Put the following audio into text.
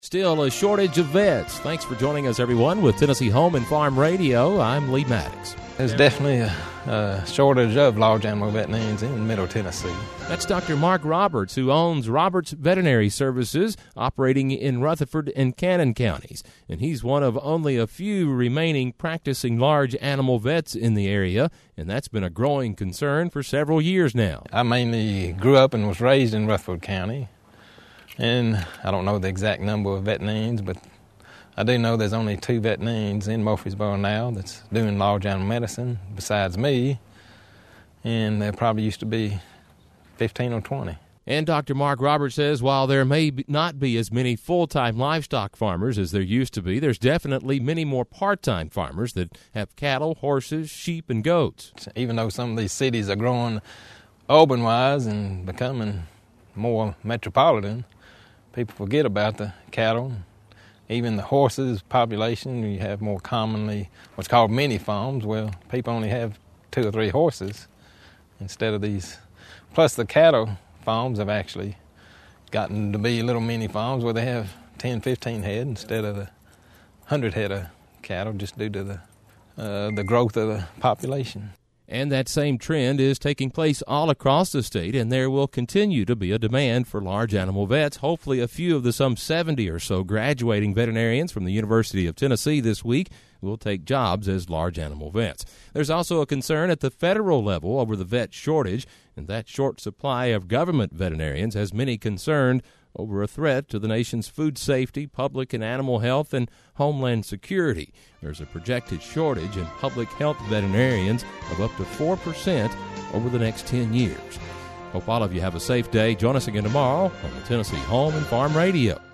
Still a shortage of vets. Thanks for joining us, everyone, with Tennessee Home and Farm Radio. I'm Lee Maddox. There's definitely a shortage of large animal veterinarians in Middle Tennessee. That's Dr. Mark Roberts, who owns Roberts Veterinary Services, operating in Rutherford and Cannon counties. And he's one of only a few remaining practicing large animal vets in the area, and that's been a growing concern for several years now. I mainly grew up and was raised in Rutherford County. And I don't know the exact number of veterinarians, but I do know there's only 2 veterinarians in Murfreesboro now that's doing large animal medicine besides me, and there probably used to be 15 or 20. And Dr. Mark Roberts says while there may not be as many full-time livestock farmers as there used to be, there's definitely many more part-time farmers that have cattle, horses, sheep, and goats. Even though some of these cities are growing urban-wise and becoming more metropolitan, people forget about the cattle, even the horses population. You have more commonly what's called mini farms. Well, people only have 2 or 3 horses instead of these. Plus the cattle farms have actually gotten to be little mini farms where they have 10, 15 head instead of the 100 head of cattle, just due to the growth of the population. And that same trend is taking place all across the state, and there will continue to be a demand for large animal vets. Hopefully a few of the some 70 or so graduating veterinarians from the University of Tennessee this week will take jobs as large animal vets. There's also a concern at the federal level over the vet shortage, and that short supply of government veterinarians has many concerned over a threat to the nation's food safety, public and animal health, and homeland security. There's a projected shortage in public health veterinarians of up to 4% over the next 10 years. Hope all of you have a safe day. Join us again tomorrow on the Tennessee Home and Farm Radio.